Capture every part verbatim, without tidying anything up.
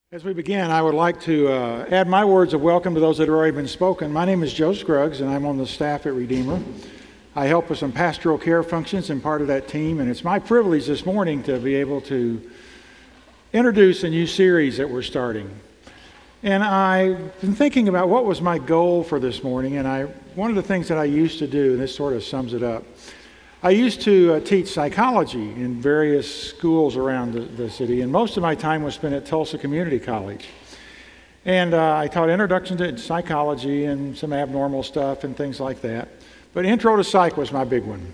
As we begin, I would like to uh, add my words of welcome to those that have already been spoken. My name is Joe Scruggs, and I'm on the staff at Redeemer. I help with some pastoral care functions and part of that team, and it's my privilege this morning to be able to introduce a new series that we're starting. And I've been thinking about what was my goal for this morning, and I one of the things that I used to do, and this sort of sums it up, I used to uh, teach psychology in various schools around the, the city, and most of my time was spent at Tulsa Community College. And uh, I taught introduction to psychology and some abnormal stuff and things like that. But intro to psych was my big one.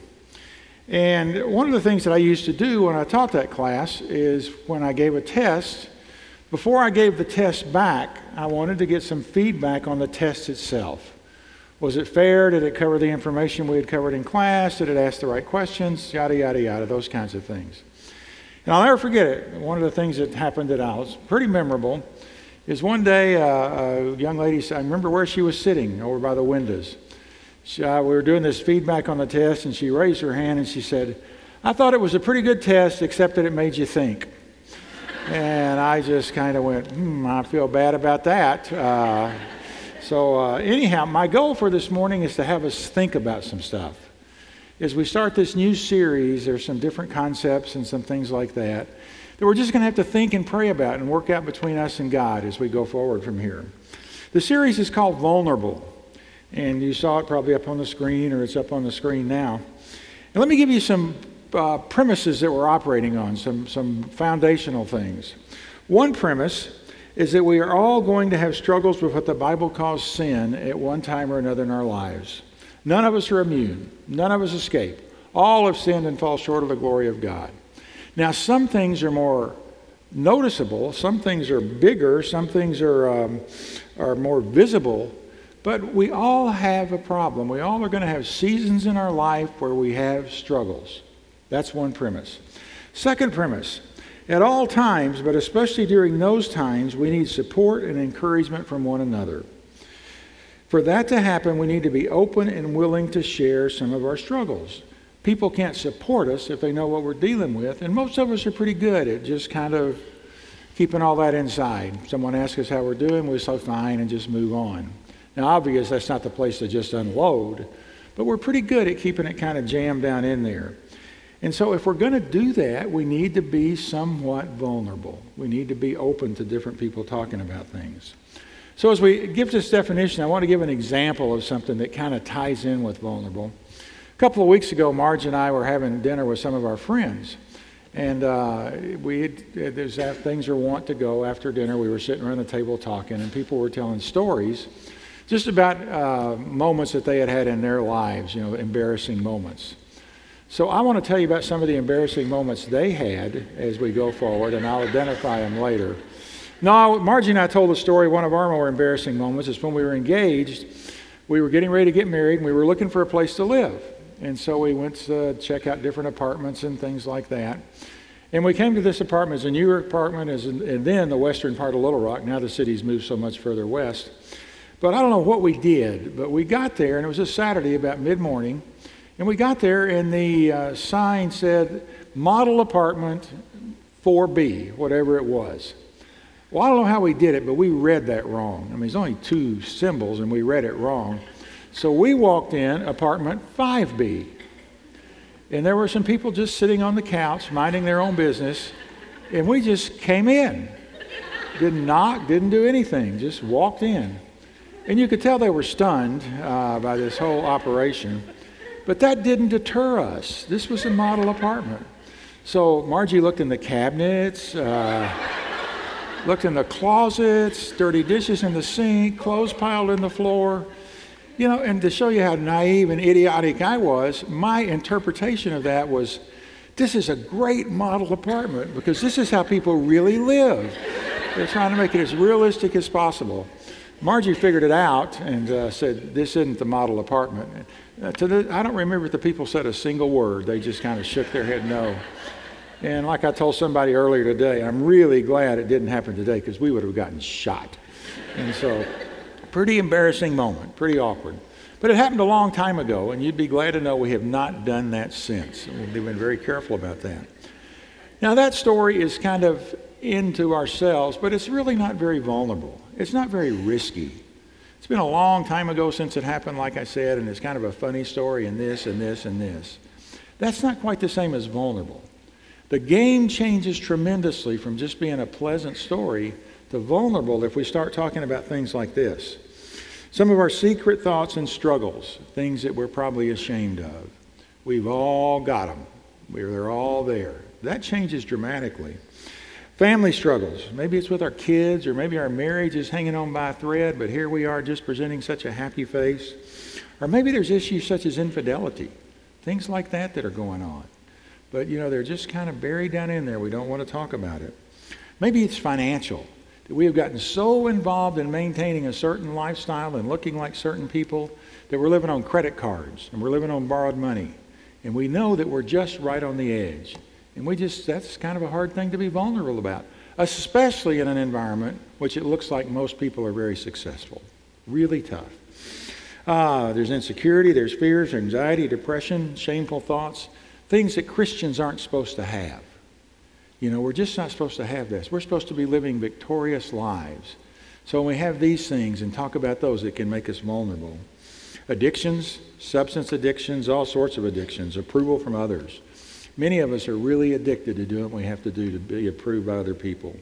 And one of the things that I used to do when I taught that class is when I gave a test, before I gave the test back, I wanted to get some feedback on the test itself. Was it fair? Did it cover the information we had covered in class? Did it ask the right questions? Yada, yada, yada, those kinds of things. And I'll never forget it. One of the things that happened that I was pretty memorable is one day uh, a young lady, I remember where she was sitting over by the windows. She, uh, we were doing this feedback on the test, and she raised her hand and she said, "I thought it was a pretty good test, except that it made you think." And I just kind of went, hmm, I feel bad about that. Uh, So uh, anyhow, my goal for this morning is to have us think about some stuff. As we start this new series, there's some different concepts and some things like that that we're just going to have to think and pray about and work out between us and God as we go forward from here. The series is called Vulnerable, and you saw it probably up on the screen, or it's up on the screen now. And let me give you some uh, premises that we're operating on, some, some foundational things. One premise is that we are all going to have struggles with what the Bible calls sin at one time or another in our lives. None of us are immune. None of us escape. All have sinned and fall short of the glory of God. Now, some things are more noticeable. Some things are bigger. Some things are, um, are more visible. But we all have a problem. We all are going to have seasons in our life where we have struggles. That's one premise. Second premise. At all times, but especially during those times, we need support and encouragement from one another. For that to happen, we need to be open and willing to share some of our struggles. People can't support us if they know what we're dealing with, and most of us are pretty good at just kind of keeping all that inside. Someone asks us how we're doing, we say fine and just move on. Now, obvious that's not the place to just unload, but we're pretty good at keeping it kind of jammed down in there. And so if we're going to do that, we need to be somewhat vulnerable. We need to be open to different people talking about things. So as we give this definition, I want to give an example of something that kind of ties in with vulnerable. A couple of weeks ago, Marge and I were having dinner with some of our friends. And uh, we had, there's that things are wont to go after dinner. We were sitting around the table talking, and people were telling stories just about uh, moments that they had had in their lives, you know, embarrassing moments. So I want to tell you about some of the embarrassing moments they had as we go forward, and I'll identify them later. No, Margie and I told the story. One of our more embarrassing moments is when we were engaged. We were getting ready to get married, and we were looking for a place to live. And so we went to check out different apartments and things like that. And we came to this apartment. It's a newer apartment, and then the western part of Little Rock. Now the city's moved so much further west. But I don't know what we did, but we got there, and it was a Saturday about mid-morning. And we got there, and the uh, sign said, model apartment four B, whatever it was. Well, I don't know how we did it, but we read that wrong. I mean, there's only two symbols, and we read it wrong. So we walked in apartment five B. And there were some people just sitting on the couch, minding their own business, and we just came in. Didn't knock, didn't do anything, just walked in. And you could tell they were stunned uh, by this whole operation. But that didn't deter us. This was a model apartment. So Margie looked in the cabinets, uh, looked in the closets, dirty dishes in the sink, clothes piled in the floor. You know, and to show you how naive and idiotic I was, my interpretation of that was, this is a great model apartment because this is how people really live. They're trying to make it as realistic as possible. Margie figured it out and uh, said, this isn't the model apartment. Uh, to the, I don't remember if the people said a single word. They just kind of shook their head no. And like I told somebody earlier today, I'm really glad it didn't happen today because we would have gotten shot. And so, pretty embarrassing moment, pretty awkward. But it happened a long time ago, and you'd be glad to know we have not done that since. We've been very careful about that. Now that story is kind of into ourselves, but it's really not very vulnerable. It's not very risky. It's been a long time ago since it happened, like I said, and it's kind of a funny story and this and this and this. That's not quite the same as vulnerable. The game changes tremendously from just being a pleasant story to vulnerable if we start talking about things like this. Some of our secret thoughts and struggles, things that we're probably ashamed of. We've all got them. We're, they're all there. That changes dramatically. Family struggles. Maybe it's with our kids, or maybe our marriage is hanging on by a thread, but here we are just presenting such a happy face. Or maybe there's issues such as infidelity, things like that that are going on. But, you know, they're just kind of buried down in there. We don't want to talk about it. Maybe it's financial, that we have gotten so involved in maintaining a certain lifestyle and looking like certain people that we're living on credit cards and we're living on borrowed money. And we know that we're just right on the edge. And we just, that's kind of a hard thing to be vulnerable about, especially in an environment which it looks like most people are very successful. Really tough. Uh, there's insecurity, there's fears, anxiety, depression, shameful thoughts, things that Christians aren't supposed to have. You know, we're just not supposed to have this. We're supposed to be living victorious lives. So when we have these things and talk about those, it can make us vulnerable. Addictions, substance addictions, all sorts of addictions, approval from others. Many of us are really addicted to doing what we have to do to be approved by other people.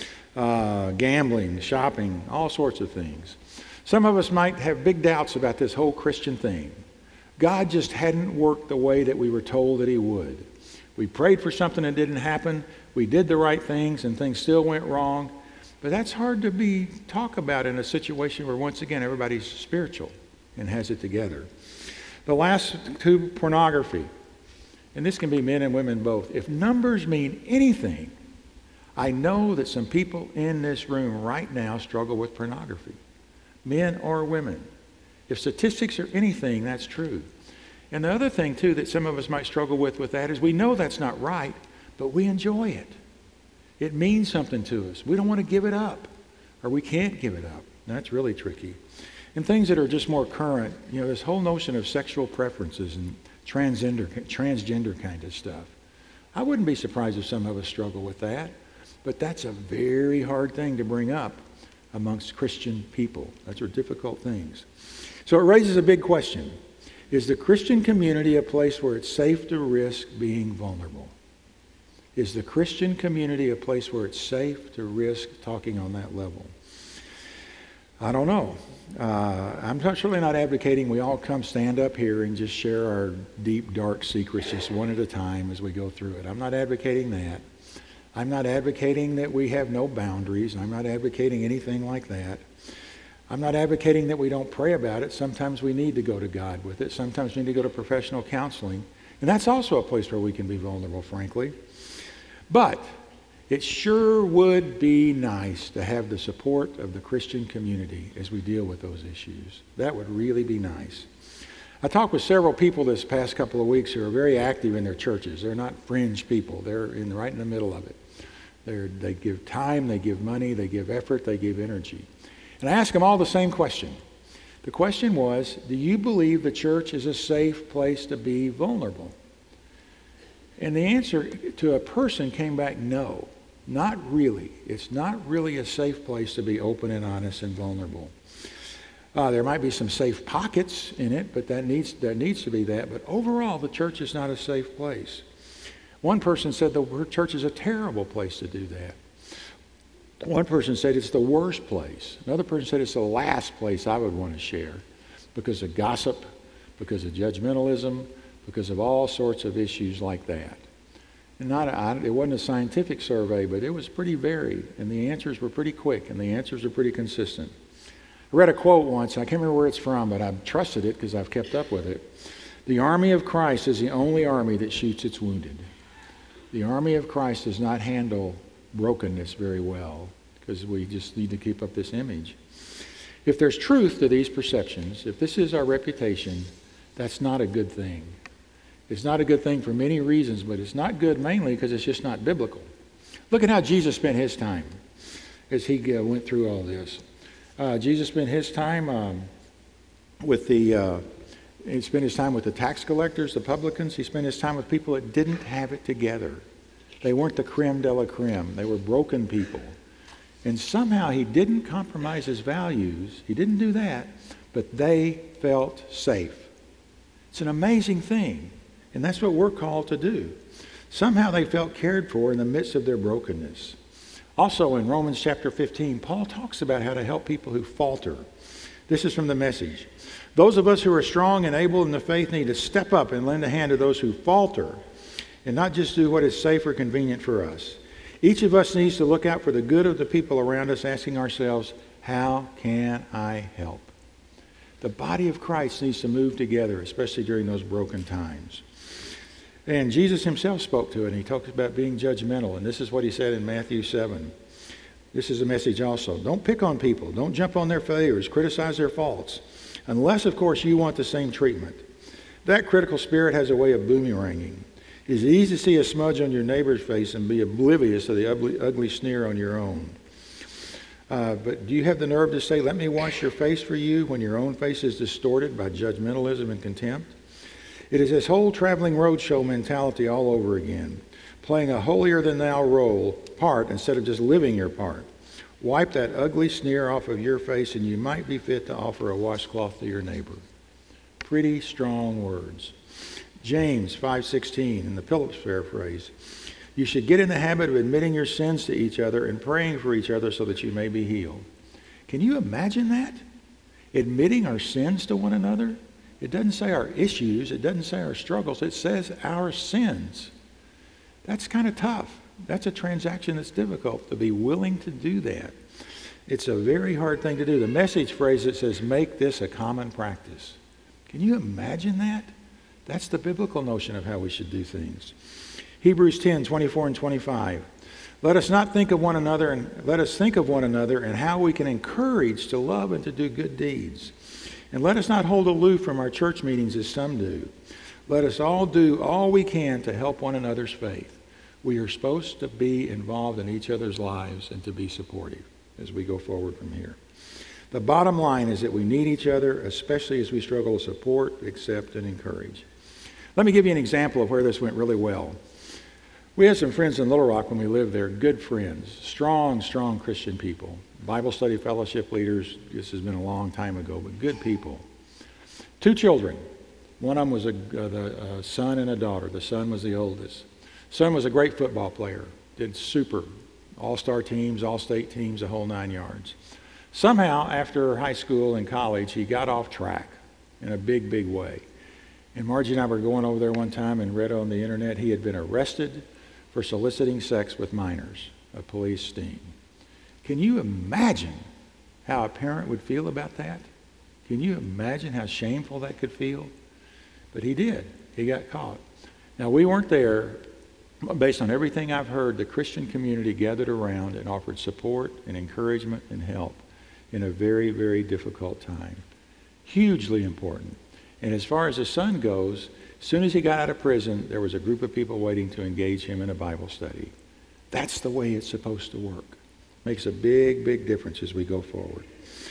Uh, gambling, shopping, all sorts of things. Some of us might have big doubts about this whole Christian thing. God just hadn't worked the way that we were told that he would. We prayed for something that didn't happen. We did the right things and things still went wrong. But that's hard to be talk about in a situation where, once again, everybody's spiritual and has it together. The last two, pornography. And this can be men and women both. If numbers mean anything, I know that some people in this room right now struggle with pornography, men or women. If statistics are anything, that's true. And the other thing, too, that some of us might struggle with with that is we know that's not right, but we enjoy it. It means something to us. We don't want to give it up, or we can't give it up. That's really tricky. And things that are just more current, you know, this whole notion of sexual preferences and transgender, transgender kind of stuff. I wouldn't be surprised if some of us struggle with that, but that's a very hard thing to bring up amongst Christian people. Those are difficult things. So it raises a big question. Is the Christian community a place where it's safe to risk being vulnerable? Is the Christian community a place where it's safe to risk talking on that level? I don't know. Uh, I'm not, certainly not advocating we all come stand up here and just share our deep, dark secrets just one at a time as we go through it. I'm not advocating that. I'm not advocating that we have no boundaries. I'm not advocating anything like that. I'm not advocating that we don't pray about it. Sometimes we need to go to God with it. Sometimes we need to go to professional counseling. And that's also a place where we can be vulnerable, frankly. But it sure would be nice to have the support of the Christian community as we deal with those issues. That would really be nice. I talked with several people this past couple of weeks who are very active in their churches. They're not fringe people. They're in, right in the middle of it. They're, they give time, they give money, they give effort, they give energy. And I asked them all the same question. The question was, do you believe the church is a safe place to be vulnerable? And the answer to a person came back, no, not really. It's not really a safe place to be open and honest and vulnerable. Uh, there might be some safe pockets in it, but that needs, there needs to be that. But overall, the church is not a safe place. One person said the church is a terrible place to do that. One person said it's the worst place. Another person said it's the last place I would want to share because of gossip, because of judgmentalism, because of all sorts of issues like that. And not, I, it wasn't a scientific survey, but it was pretty varied, and the answers were pretty quick, and the answers are pretty consistent. I read a quote once, I can't remember where it's from, but I've trusted it because I've kept up with it. The army of Christ is the only army that shoots its wounded. The army of Christ does not handle brokenness very well because we just need to keep up this image. If there's truth to these perceptions, if this is our reputation, that's not a good thing. It's not a good thing for many reasons, but it's not good mainly because it's just not biblical. Look at how Jesus spent his time as he uh, went through all this. Uh, Jesus spent his time um, with the, uh, he spent his time with the tax collectors, the publicans. He spent his time with people that didn't have it together. They weren't the creme de la creme. They were broken people. And somehow he didn't compromise his values. He didn't do that, but they felt safe. It's an amazing thing, and that's what we're called to do. Somehow they felt cared for in the midst of their brokenness. Also in Romans chapter fifteen, Paul talks about how to help people who falter. This is from the Message. Those of us who are strong and able in the faith need to step up and lend a hand to those who falter and not just do what is safe or convenient for us. Each of us needs to look out for the good of the people around us, asking ourselves, how can I help? The body of Christ needs to move together, especially during those broken times. And Jesus himself spoke to it, and he talks about being judgmental. And this is what he said in Matthew seven. This is a message also. Don't pick on people. Don't jump on their failures. Criticize their faults. Unless, of course, you want the same treatment. That critical spirit has a way of boomeranging. It's easy to see a smudge on your neighbor's face and be oblivious to the ugly, ugly sneer on your own. Uh, but do you have the nerve to say, let me wash your face for you, when your own face is distorted by judgmentalism and contempt? It is this whole traveling roadshow mentality all over again, playing a holier-than-thou role part instead of just living your part. Wipe that ugly sneer off of your face and you might be fit to offer a washcloth to your neighbor. Pretty strong words. James five sixteen in the Phillips paraphrase. You should get in the habit of admitting your sins to each other and praying for each other so that you may be healed. Can you imagine that? Admitting our sins to one another? It doesn't say our issues. It doesn't say our struggles. It says our sins. That's kind of tough. That's a transaction that's difficult, to be willing to do that. It's a very hard thing to do. The Message phrase that says, make this a common practice. Can you imagine that? That's the biblical notion of how we should do things. Hebrews ten, twenty-four and twenty-five. Let us not think of one another, and let us think of one another and how we can encourage to love and to do good deeds. And let us not hold aloof from our church meetings as some do. Let us all do all we can to help one another's faith. We are supposed to be involved in each other's lives and to be supportive as we go forward from here. The bottom line is that we need each other, especially as we struggle to support, accept, and encourage. Let me give you an example of where this went really well. We had some friends in Little Rock when we lived there, good friends, strong, strong Christian people, Bible study fellowship leaders. This has been a long time ago, but good people. Two children. One of them was a, uh, the, a son and a daughter. The son was the oldest. Son was a great football player, did super, all-star teams, all-state teams, the whole nine yards. Somehow, after high school and college, he got off track in a big, big way. And Margie and I were going over there one time and read on the internet he had been arrested for soliciting sex with minors, a police sting. Can you imagine how a parent would feel about that? Can you imagine how shameful that could feel? But he did. He got caught. Now, we weren't there. Based on everything I've heard, the Christian community gathered around and offered support and encouragement and help in a very, very difficult time. Hugely important. And as far as the son goes, as soon as he got out of prison, there was a group of people waiting to engage him in a Bible study. That's the way it's supposed to work. Makes a big, big difference as we go forward.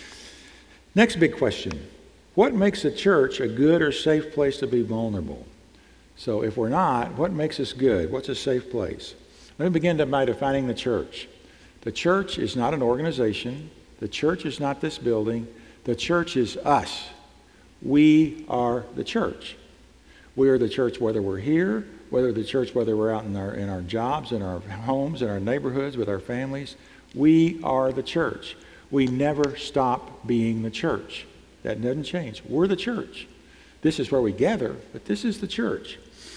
Next big question. What makes a church a good or safe place to be vulnerable? So if we're not, what makes us good? What's a safe place? Let me begin by defining the church. The church is not an organization. The church is not this building. The church is us. We are the church. We are the church whether we're here, whether the church whether we're out in our in our jobs, in our homes, in our neighborhoods, with our families. We are the church. We never stop being the church. That doesn't change. We're the church. This is where we gather, but this is the church.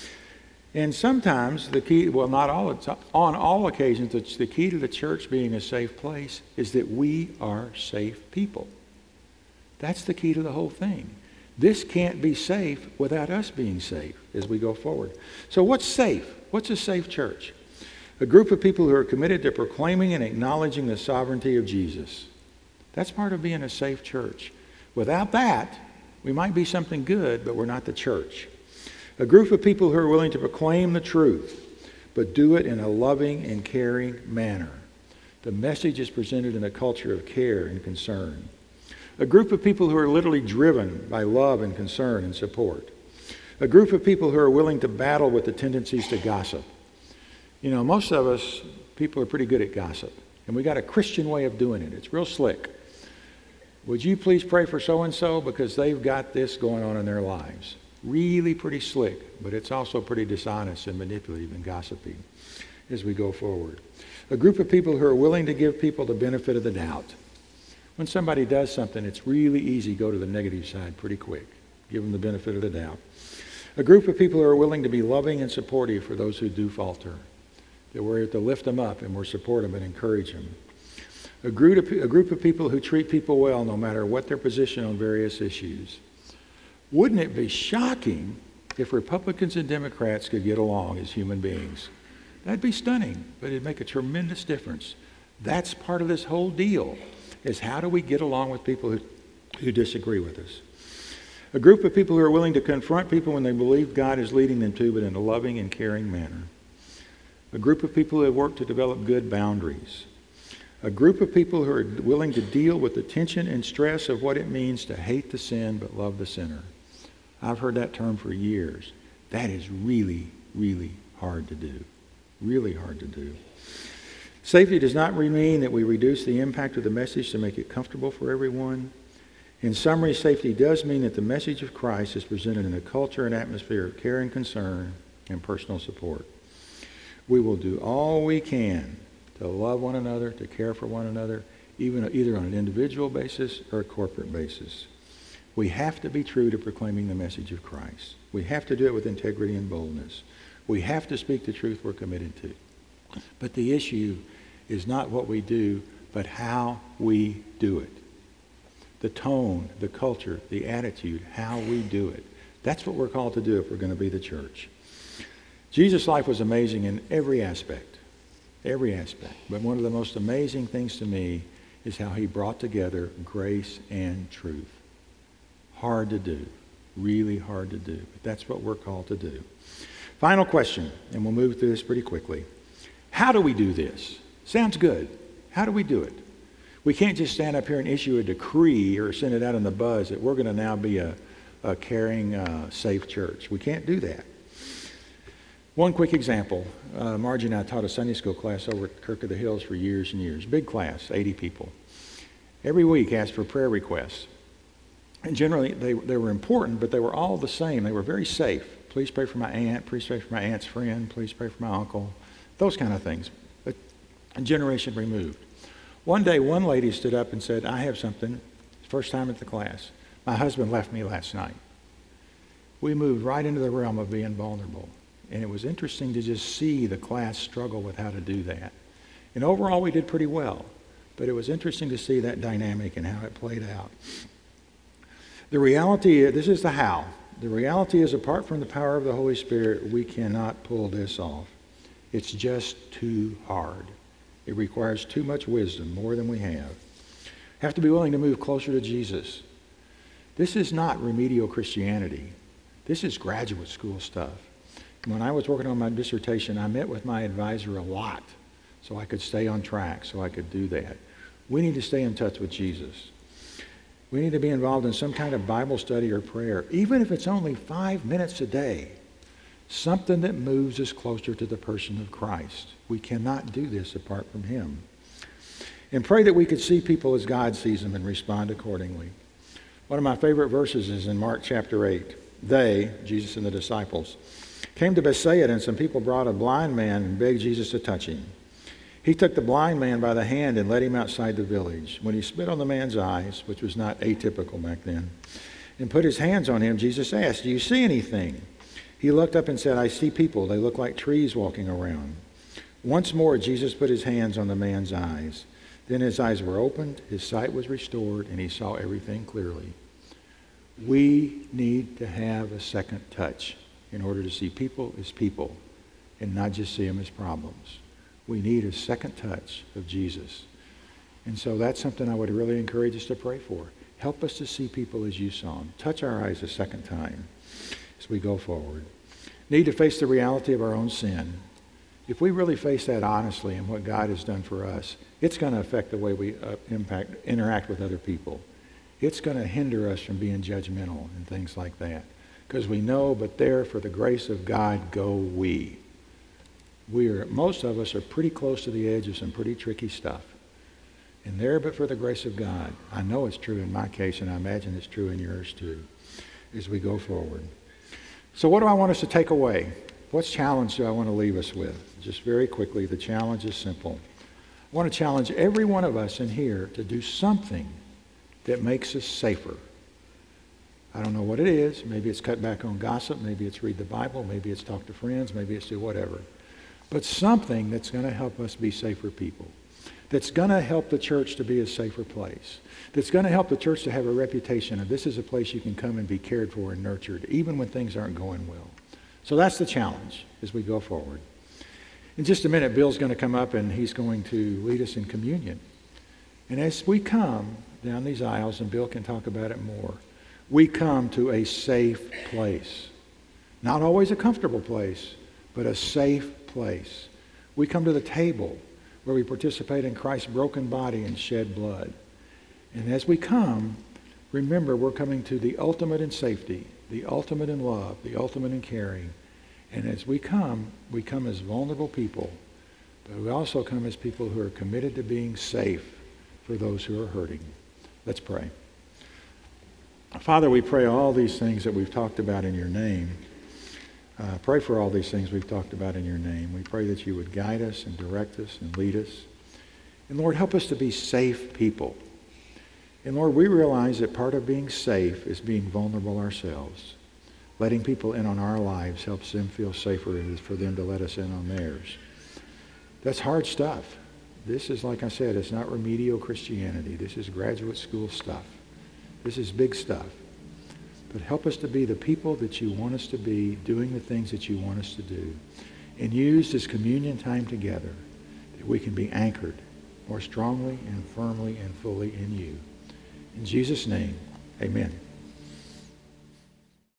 And sometimes the key, well, not all, on all occasions, the key to the church being a safe place is that we are safe people. That's the key to the whole thing. This can't be safe without us being safe as we go forward. So what's safe? What's a safe church? A group of people who are committed to proclaiming and acknowledging the sovereignty of Jesus. That's part of being a safe church. Without that, we might be something good, but we're not the church. A group of people who are willing to proclaim the truth, but do it in a loving and caring manner. The message is presented in a culture of care and concern. A group of people who are literally driven by love and concern and support. A group of people who are willing to battle with the tendencies to gossip. You know, most of us, people are pretty good at gossip. And we got a Christian way of doing it. It's real slick. Would you please pray for so-and-so because they've got this going on in their lives? Really pretty slick, but it's also pretty dishonest and manipulative and gossipy as we go forward. A group of people who are willing to give people the benefit of the doubt. When somebody does something, it's really easy to go to the negative side pretty quick. Give them the benefit of the doubt. A group of people who are willing to be loving and supportive for those who do falter. That we're to lift them up and we're support them and encourage them. A group, of, a group of people who treat people well no matter what their position on various issues. Wouldn't it be shocking if Republicans and Democrats could get along as human beings? That'd be stunning, but it'd make a tremendous difference. That's part of this whole deal, is how do we get along with people who, who disagree with us? A group of people who are willing to confront people when they believe God is leading them to, but in a loving and caring manner. A group of people who have worked to develop good boundaries. A group of people who are willing to deal with the tension and stress of what it means to hate the sin but love the sinner. I've heard that term for years. That is really, really hard to do. Really hard to do. Safety does not mean that we reduce the impact of the message to make it comfortable for everyone. In summary, safety does mean that the message of Christ is presented in a culture and atmosphere of care and concern and personal support. We will do all we can to love one another, to care for one another, even either on an individual basis or a corporate basis. We have to be true to proclaiming the message of Christ. We have to do it with integrity and boldness. We have to speak the truth we're committed to. But the issue is not what we do, but how we do it. The tone, the culture, the attitude, how we do it. That's what we're called to do if we're going to be the church. Jesus' life was amazing in every aspect, every aspect. But one of the most amazing things to me is how he brought together grace and truth. Hard to do, really hard to do. But that's what we're called to do. Final question, and we'll move through this pretty quickly. How do we do this? Sounds good. How do we do it? We can't just stand up here and issue a decree or send it out in the buzz that we're going to now be a, a caring, uh, safe church. We can't do that. One quick example. Uh, Margie and I taught a Sunday school class over at Kirk of the Hills for years and years. Big class, eighty people. Every week asked for prayer requests. And generally they, they were important, but they were all the same. They were very safe. Please pray for my aunt. Please pray for my aunt's friend. Please pray for my uncle. Those kind of things. But a generation removed. One day, one lady stood up and said, I have something. First time at the class. My husband left me last night. We moved right into the realm of being vulnerable. And it was interesting to just see the class struggle with how to do that. And overall, we did pretty well. But it was interesting to see that dynamic and how it played out. The reality, this is the how. The reality is, apart from the power of the Holy Spirit, we cannot pull this off. It's just too hard. It requires too much wisdom, more than we have. Have to be willing to move closer to Jesus. This is not remedial Christianity. This is graduate school stuff. When I was working on my dissertation, I met with my advisor a lot so I could stay on track, so I could do that. We need to stay in touch with Jesus. We need to be involved in some kind of Bible study or prayer, even if it's only five minutes a day. Something that moves us closer to the person of Christ. We cannot do this apart from him. And pray that we could see people as God sees them and respond accordingly. One of my favorite verses is in Mark chapter eight. They, Jesus and the disciples, came to Bethsaida, and some people brought a blind man and begged Jesus to touch him. He took the blind man by the hand and led him outside the village. When he spit on the man's eyes, which was not atypical back then, and put his hands on him, Jesus asked, do you see anything? He looked up and said, I see people. They look like trees walking around. Once more, Jesus put his hands on the man's eyes. Then his eyes were opened, his sight was restored, and he saw everything clearly. We need to have a second touch in order to see people as people and not just see them as problems. We need a second touch of Jesus. And so that's something I would really encourage us to pray for. Help us to see people as you saw them. Touch our eyes a second time as we go forward. Need to face the reality of our own sin. If we really face that honestly and what God has done for us, it's going to affect the way we uh, impact, interact with other people. It's going to hinder us from being judgmental and things like that. Because we know, but there for the grace of God go we. We are, most of us are pretty close to the edge of some pretty tricky stuff. And there, but for the grace of God, I know it's true in my case, and I imagine it's true in yours too, as we go forward. So what do I want us to take away? What challenge do I want to leave us with? Just very quickly, the challenge is simple. I want to challenge every one of us in here to do something that makes us safer. I don't know what it is. Maybe it's cut back on gossip. Maybe it's read the Bible. Maybe it's talk to friends. Maybe it's do whatever. But something that's going to help us be safer people. That's going to help the church to be a safer place. That's going to help the church to have a reputation of this is a place you can come and be cared for and nurtured, even when things aren't going well. So that's the challenge as we go forward. In just a minute, Bill's going to come up and he's going to lead us in communion. And as we come down these aisles, and Bill can talk about it more, we come to a safe place. Not always a comfortable place, but a safe place. We come to the table where we participate in Christ's broken body and shed blood. And as we come, remember we're coming to the ultimate in safety, the ultimate in love, the ultimate in caring. And as we come, we come as vulnerable people, but we also come as people who are committed to being safe for those who are hurting. Let's pray. Father, we pray all these things that we've talked about in your name. Uh, pray for all these things we've talked about in your name. We pray that you would guide us and direct us and lead us. And Lord, help us to be safe people. And Lord, we realize that part of being safe is being vulnerable ourselves. Letting people in on our lives helps them feel safer and for them to let us in on theirs. That's hard stuff. This is, like I said, it's not remedial Christianity. This is graduate school stuff. This is big stuff. But help us to be the people that you want us to be, doing the things that you want us to do. And use this communion time together that we can be anchored more strongly and firmly and fully in you. In Jesus' name, amen.